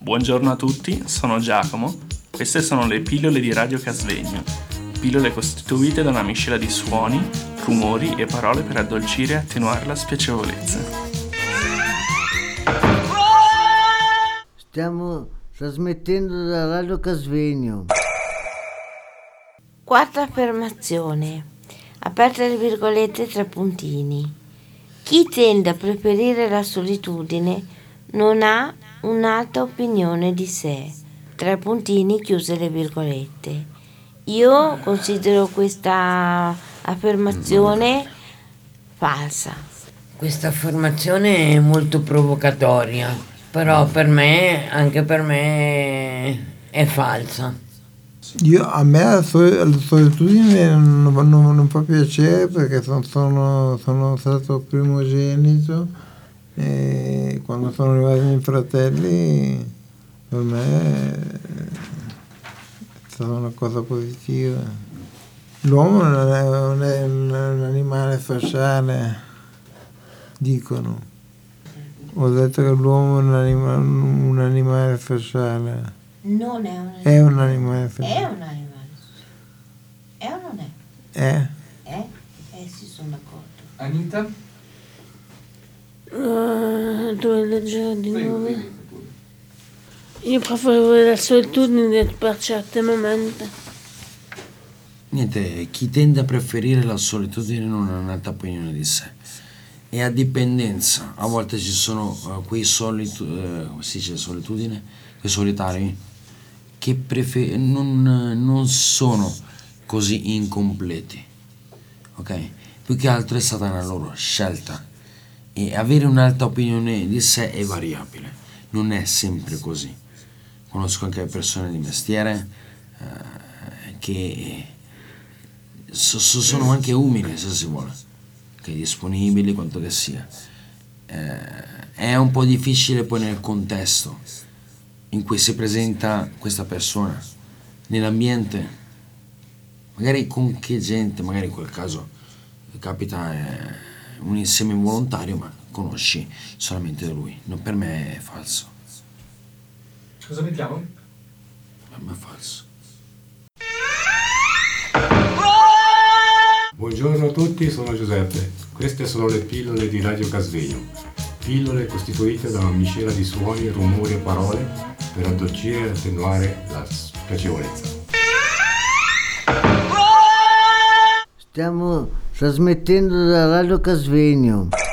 Buongiorno a tutti, sono Giacomo. Queste sono le pillole di Radio Casvegno. Pillole costituite da una miscela di suoni, rumori e parole per addolcire e attenuare la spiacevolezza. Stiamo trasmettendo da Radio Casvegno. Quarta affermazione. Aperte le virgolette, 3 puntini. Chi tende a preferire la solitudine non ha un'alta opinione di sé. 3 puntini, chiuse le virgolette. Io considero questa affermazione falsa. Questa affermazione è molto provocatoria, però anche per me è falsa. A me la solitudine non fa piacere perché sono stato primogenito e quando sono arrivati i miei fratelli per me è stata una cosa positiva. L'uomo non è un animale sociale, dicono. Ho detto che l'uomo è un animale sociale. Non è un animale. È un animale sociale. È un animale. È o non è? È. Sì, sono d'accordo. Anita? Dove leggere di nuovo? Io preferisco la solitudine per certi momenti. Niente, chi tende a preferire la solitudine non ha un'alta opinione di sé. E a dipendenza, a volte ci sono quei solitudine, quei solitari che non sono così incompleti, ok? Più che altro è stata una loro scelta e avere un'alta opinione di sé è variabile, non è sempre così. Conosco anche persone di mestiere che sono anche umili, se si vuole, che disponibili, quanto che sia. È un po' difficile poi nel contesto in cui si presenta questa persona, nell'ambiente, magari con che gente, magari in quel caso capita un insieme involontario, ma conosci solamente lui. No, per me è falso. Cosa mettiamo? Per me è falso. Buongiorno a tutti, sono Giuseppe. Queste sono le pillole di Radio Casvegno. Pillole costituite da una miscela di suoni, rumori e parole per addolcire e attenuare la spiacevolezza. Stiamo trasmettendo da Radio Casvegno.